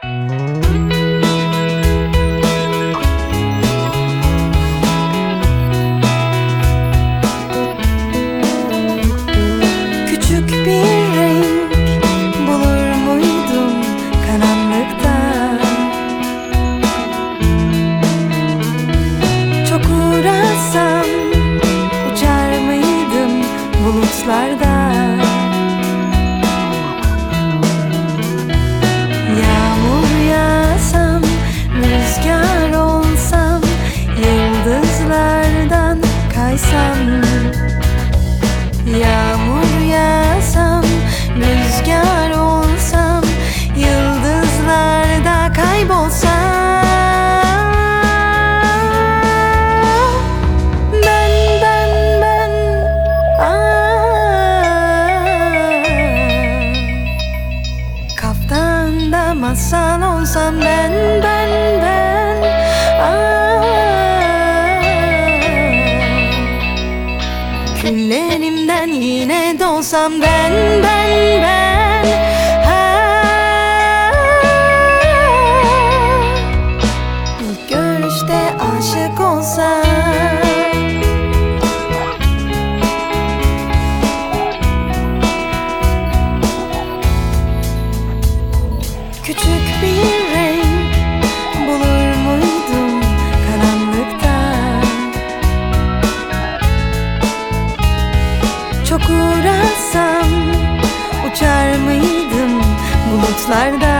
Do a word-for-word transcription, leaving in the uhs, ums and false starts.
Küçük bir renk bulur muydum karanlıkta? Çok uğraşsam uçar mıydım bulutlarda? Yağmur yağsam, rüzgar olsam, yıldızlardan kaysam. Yağmur yağsam, rüzgar olsam, yıldızlarda kaybolsam. Ben, ben, ben, aa, kaftanda masal olsam. Ben, ben, ben, aa, küllerimden yine doğsam. Ben, ben, ben, aa, ilk görüşte aşık olsam. Küçük bir renk bulur muydum karanlıkta? Çok uğraşsam uçar mıydım bulutlarda?